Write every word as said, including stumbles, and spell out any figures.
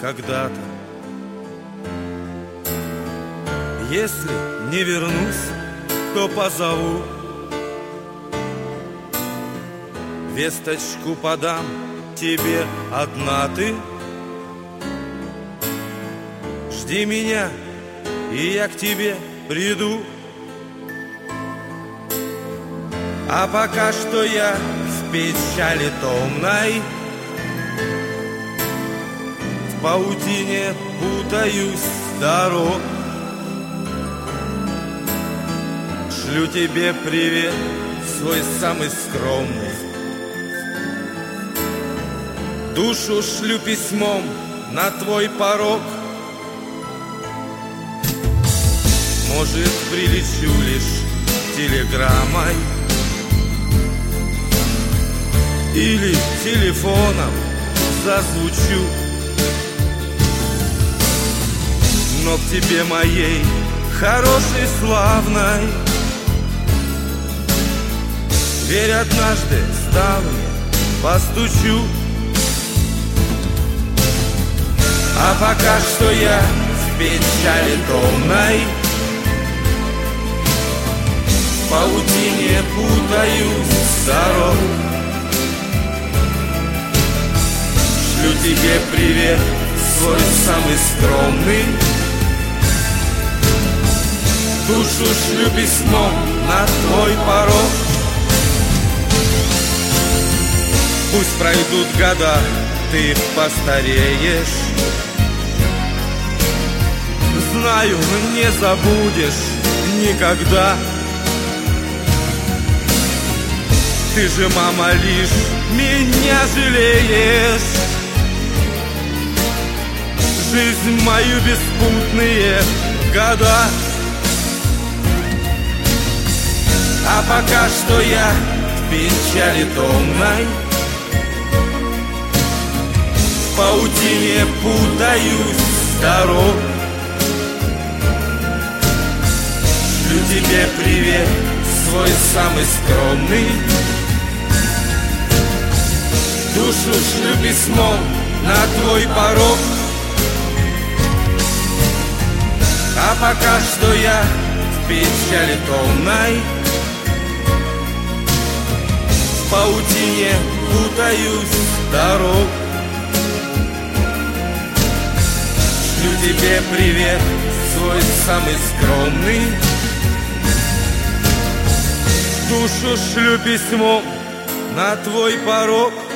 когда-то. Если не вернусь, то позову, весточку подам тебе, одна ты. Жди меня, и я к тебе приду. А пока что я в печали томной, в паутине путаюсь с дорог. Шлю тебе привет, свой самый скромный. Душу шлю письмом на твой порог. Может, прилечу лишь телеграммой или телефоном зазвучу, но к тебе моей хорошей, славной, верь, однажды в ставни постучу. А пока что я в печали томной, в паутине путаюсь с дорог. Шлю тебе привет, свой самый скромный. Душу шлю письмом на твой порог. Пусть пройдут года, ты постареешь, знаю, не забудешь никогда. Ты же, мама, лишь меня жалеешь, жизнь мою беспутные года. А пока что я в печали томной, в паутине путаюсь с дорог. Шлю тебе привет, свой самый скромный. Душу шлю письмом на твой порог. А пока что я в печали томной, в паутине путаюсь с дорог. Шлю тебе привет, свой самый скромный. Душу шлю письмом на твой порог.